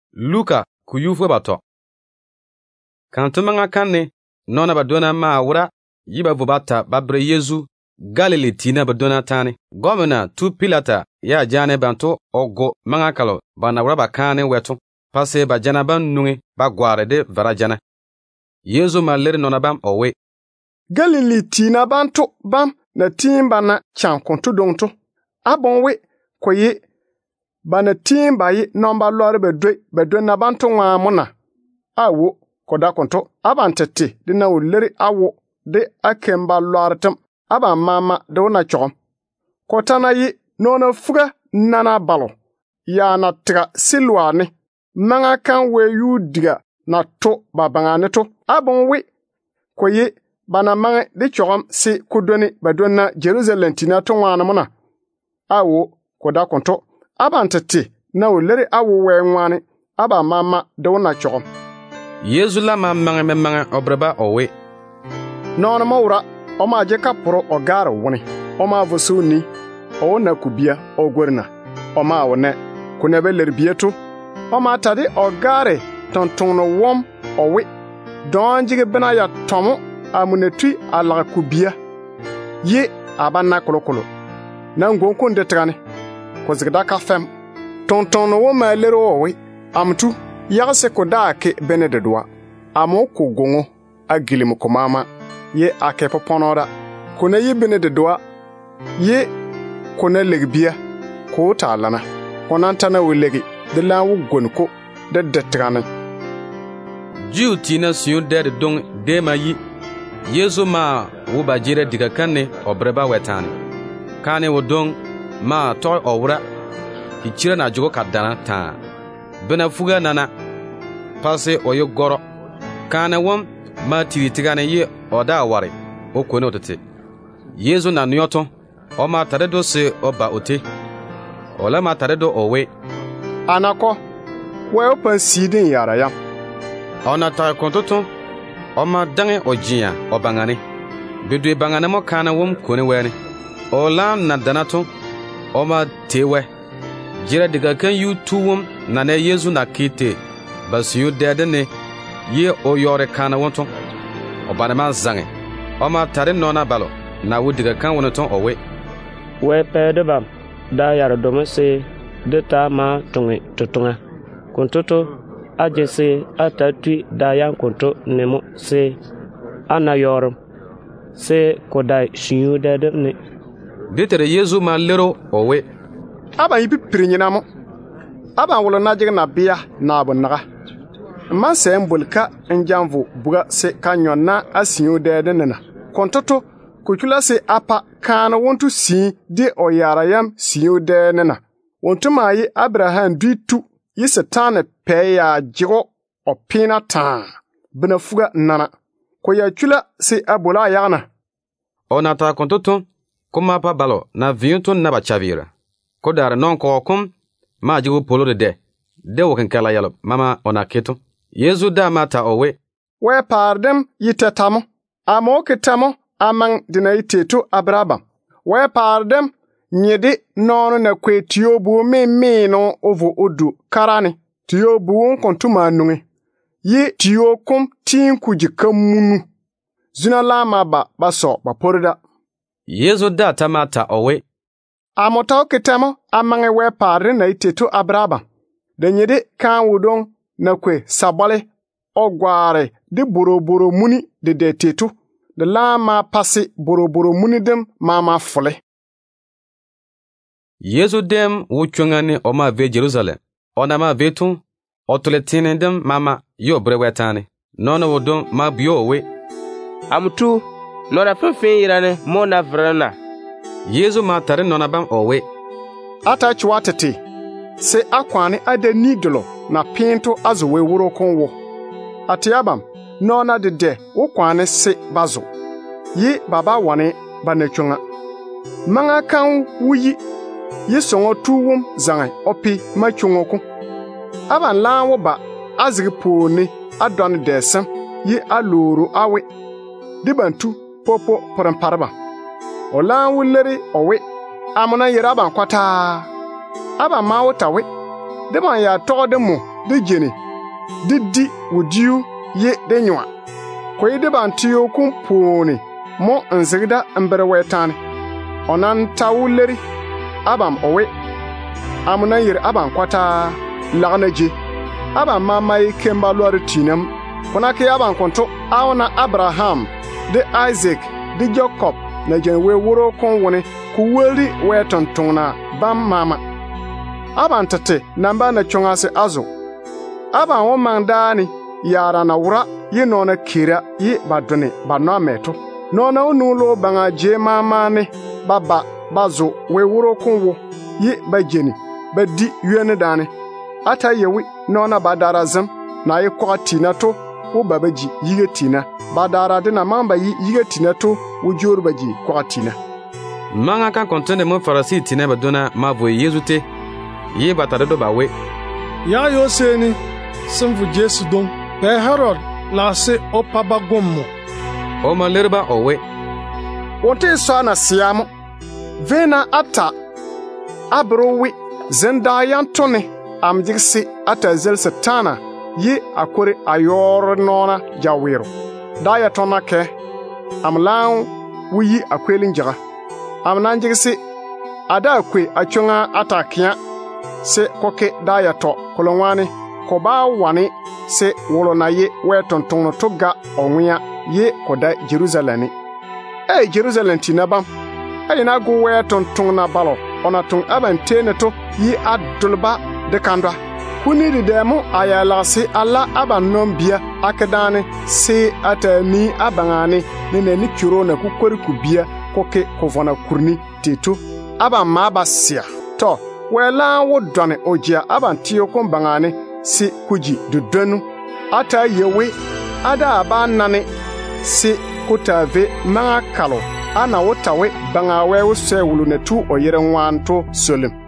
Luka ku yufwe bato. Kan tumanga kanne nona badona ma wura yiba vubata babre Yesu Galile tina badona tani. Gomina tu Pilata ya jane banto ogo manga kalo bana wura bakane wetu. Pase ba jana ban nungi ba gware de varajana. Yesu ma leri nona bam owe. Galile tina banto bam na timba na chankonto donto. Abonwe koye bana timba yi nomba lori bedwe na banto nwa muna. Awo koda konto abantete dina uleri awo de akemba loritem aba mama de una chom. Kotana yi nona fuga nana balo. Ya na tiga silwane. Manga kan we yu diga na to babangane to. Abonwe koye bana mange de chom si kudoni bedwe na Jerusalem tina to nwa muna. Awo koda konto abantete na uleri awo we nwane aba mama de una chom. Yesu la mange obreba owe. Nona maura oma je kapuro ogara woni. Oma vosuni o na kubia ogwerna. Oma wone kunebe lerbieto. Oma tadi ogare tontono wom owe. Don jige bena ya tomo amunetui ala kubia. Ye abana kolokolo. Na ngonko ndetrane. Kozigda kafem. Tontono wom alero owe. Amtu yagse koda ke benededwa. Amo ko gongo agilimu komama. Ye ake poponora. Kone ye benededwa. Ye kone legbia. Ko talana. Konantana ulegi. De la wu gonko. De detrane. Jiu tina siyo dede dong dema yi. Yesu ma wuba jire diga kane obreba wetani. Kane wo dong ma toy owra. Kichira na jogo kadana ta. Bena fuga nana. Pase oyo goro. Kane wom ma tiwitigane ye oda wari. O kone otete. Yesu na nyoto. O ma taredo se oba ote. Ola ma taredo owe. Anako. We open sidin yara yam. Ona ta kontoto. O ma dange ojiya obangane. Bedwe bangane mo kane wom kone weni. Ola na danato. O ma tewe. Jira diga kan yu tuwum na ne Yesu na kite. Basi yu dede ne. Ye o yore kana wonton. O banema zange. O ma tare nona balo. Na wu diga kan wonton owe. We pede bam. Da yara dome se. De ta ma tungi tutunga. Kontoto. Aje se atatui da yan konto nemo se. Ana yorum. Se kodai shinyu dede ne. Detere Yesu ma lero owe. Aba yipi pirinyina mo. Aba wolo najig na biya na abunaga. Man se mbulka njanvu buga se kanyona asinyo dede nena. Kontoto kukula se apa kana wontu si di oyara yam sinyo dede nena. Wontu mayi Abraham duitu yi satane peya jigo opina ta. Bina fuga nana. Ko ya chula se abola yagna. Ona ta kontoto kuma pa balo na viyunto na bachavira. Kodara non ko kum ma jigo polo de woken kala yalo mama ona keto. Yesu da mata owe. We pardem yitetamo. Amo ketamo amang dina yitetu Abraham. We pardem nyede nono na kwe tiyobu no ovo odu karani. Tiyobu kontuma nungi. Ye tiyokum tinku jikamunu. Zuna lama baso baporida. Yesu da tamata owe. Amotao ketamo amange we pardem na yitetu Abraham. Denyede kan wudong na kwe sabale ogware de boroboro muni de detetu. De lama pasi boroboro muni dem mama fole. Yesu dem wuchungani oma ve Jerusalem. Ona ma vetu otuletine dem mama yo brewetani. Nono wodon ma biyo we. Amtu nona fenfen yirane mona vrana. Yesu ma tare nona bam owe. Ata chwatete. Se akwani ade nidolo na pinto azuwe wuro konwo. Atiabam nona de ukwani se bazo. Yi baba wane banechunga. Manga kan wuyi. Yi songo tuwum zangai opi machungoku. Aban lanwo ba azigi pone adon desem yi aluru awe. Dibantu popo poramparaba. Olanwu leri owe. Amuna yiraban kwata. Aba mawo tawe. de man ya to de mo de jeni di wudiu ye de nywa ko de ban tiyo kum poni mo nzigda ambere wetani onan tawuleri abam owe amuna yir aban kwata lagnaji aban mamai kemba lori tinam kuna ke aban konto awna Abraham de Isaac de Jacob na jenwe woro kon woni ku weli weton tona bam mama aban tate namba na chongase azo aban wo mandani yara na wura yi nona kira yi badone banwa meto nona unulo banga je mama ne baba bazo we woro kon wo yi bajeni badi yene dane ata yewi nona badara zam na yi kwa tina to wo babaji yige tina badara de na mamba yige tina to wo jor baji kwa tina manga kan kontende mo farasi tina badona mavo yezute yi batare do bawe ya yo seni semvu Jesu don be Herod la se opaba gommo o malerba owe wonte so na siamo vena ata abrowi zenda yantone amdigsi ata zel satana yi akore ayor nona jawiro daya tona ke amlan wuyi akwelin jaga amnanjigsi ada kwe achunga atakia se koke daya to kolonwani ko ba wani se wolona ye wetontono toga onwia ye koda Jerusalem Jerusalem tinabam ayina go wetontono na balo ona tun abantene to yi adulba de kandwa kuni de demo ayala se alla abannom bia akedane se atani abangane ne ni kiro na kukori kubia koke kovona kurni teto abamma basia to wela wodone ojia abantiyo kombangane si kuji dudonu ata yewe ada abanane si kutave manga kalo ana wotawe bangawe usewulu netu oyere nwanto solim